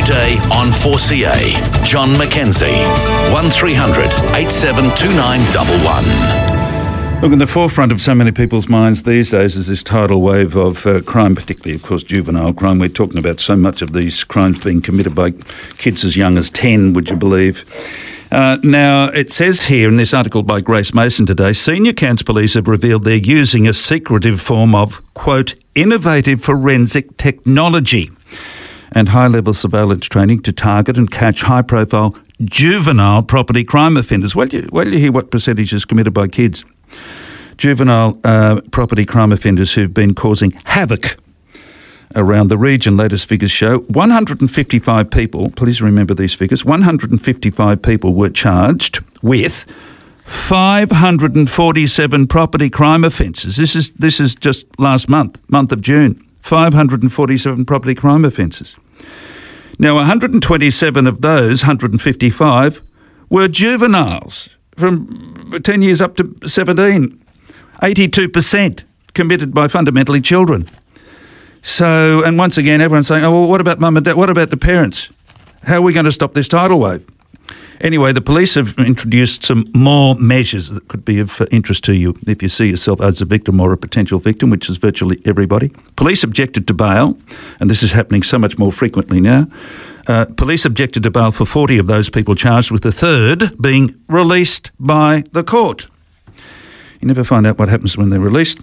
Today on 4CA, John McKenzie, 1300 872911. Look, in the forefront of so many people's minds these days is this tidal wave of crime, particularly, of course, juvenile crime. We're talking about so much of these crimes being committed by kids as young as 10, would you believe? Now, it says here in this article by Grace Mason today, senior Cairns police have revealed they're using a secretive form of, quote, innovative forensic technology and high-level surveillance training to target and catch high-profile juvenile property crime offenders. Well, you hear what percentage is committed by kids. Juvenile property crime offenders who've been causing havoc around the region. Latest figures show 155 people, please remember these figures, 155 people were charged with 547 property crime offences. This is just last month of June. 547 property crime offences. Now, 127 of those 155 were juveniles from 10 years up to 17. 82% committed by fundamentally children. So, and once again, everyone's saying, oh, well, what about mum and dad? What about the parents? How are we going to stop this tidal wave? Anyway, the police have introduced some more measures that could be of interest to you if you see yourself as a victim or a potential victim, which is virtually everybody. Police objected to bail, and this is happening so much more frequently now. Police objected to bail for 40 of those people charged, with the third being released by the court. You never find out what happens when they're released.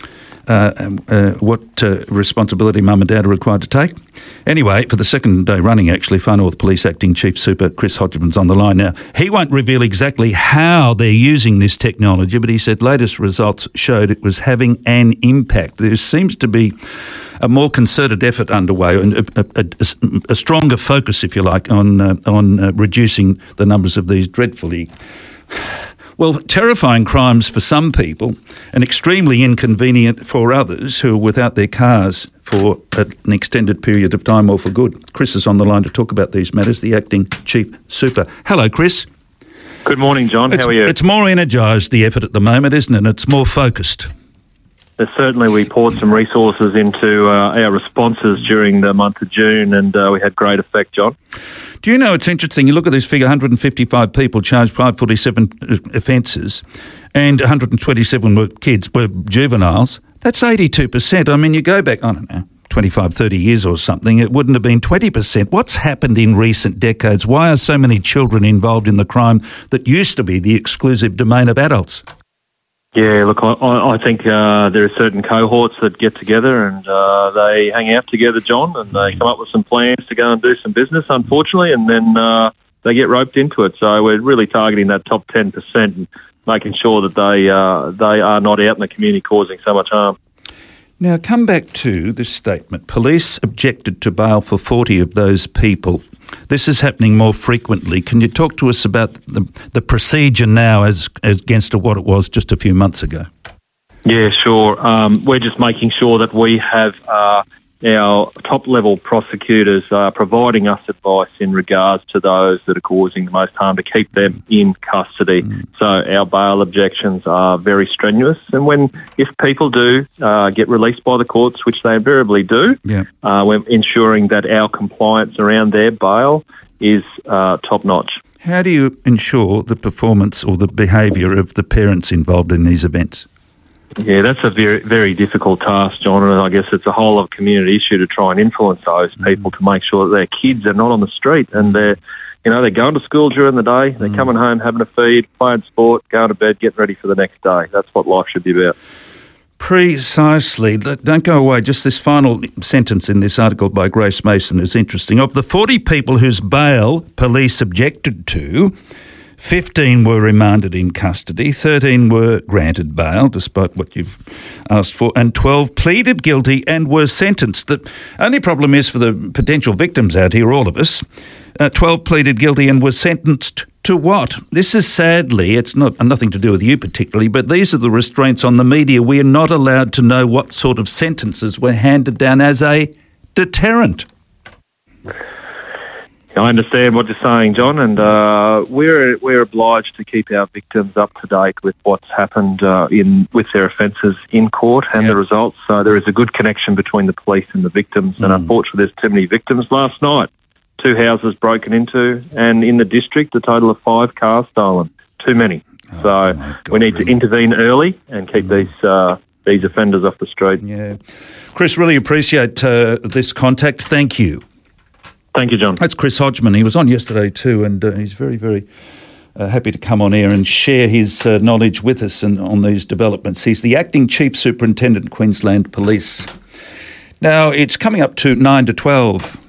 What responsibility mum and dad are required to take. Anyway, for the second day running, actually, Far North Police Acting Chief Super Chris Hodgman's on the line now. He won't reveal exactly how they're using this technology, but he said latest results showed it was having an impact. There seems to be a more concerted effort underway and a stronger focus, if you like, on reducing the numbers of these dreadfully terrifying crimes for some people and extremely inconvenient for others who are without their cars for an extended period of time or for good. Chris is on the line to talk about these matters, the Acting Chief Super. Hello, Chris. Good morning, John. How are you? It's more energised, the effort at the moment, isn't it? It's more focused. Certainly, we poured some resources into our responses during the month of June, and we had great effect, John. Do you know, it's interesting, you look at this figure, 155 people charged 547 offences and 127 were juveniles. That's 82%. I mean, you go back, I don't know, 25, 30 years or something, it wouldn't have been 20%. What's happened in recent decades? Why are so many children involved in the crime that used to be the exclusive domain of adults? Yeah, look, I think there are certain cohorts that get together and they hang out together, John, and they come up with some plans to go and do some business, unfortunately, and then they get roped into it. So we're really targeting that top 10% and making sure that they are not out in the community causing so much harm. Now, come back to this statement. Police objected to bail for 40 of those people. This is happening more frequently. Can you talk to us about the procedure now as against what it was just a few months ago? Yeah, sure. We're just making sure that we have our top-level prosecutors providing us advice in regards to those that are causing the most harm to keep them in custody. So our bail objections are very strenuous. And if people do get released by the courts, which they invariably do, we're ensuring that our compliance around their bail is top-notch. How do you ensure the performance or the behaviour of the parents involved in these events? Yeah, that's a very, very difficult task, John, and I guess it's a whole of community issue to try and influence those people to make sure that their kids are not on the street and they're going to school during the day, they're coming home, having a feed, playing sport, going to bed, getting ready for the next day. That's what life should be about. Precisely. Don't go away. Just this final sentence in this article by Grace Mason is interesting. Of the 40 people whose bail police objected to, 15 were remanded in custody, 13 were granted bail, despite what you've asked for, and 12 pleaded guilty and were sentenced. The only problem is for the potential victims out here, all of us, 12 pleaded guilty and were sentenced to what? This is sadly, it's nothing to do with you particularly, but these are the restraints on the media. We are not allowed to know what sort of sentences were handed down as a deterrent. I understand what you're saying, John, and we're obliged to keep our victims up to date with what's happened with their offences in court and the results. So there is a good connection between the police and the victims, and unfortunately there's too many victims. Last night, 2 houses broken into, and in the district, a total of 5 cars stolen. Too many. So we need to intervene early and keep these offenders off the street. Yeah. Chris, really appreciate this contact. Thank you. Thank you, John. That's Chris Hodgman. He was on yesterday too, and he's very, very happy to come on air and share his knowledge with us on these developments. He's the Acting Chief Superintendent, Queensland Police. Now, it's coming up to 9 to 12.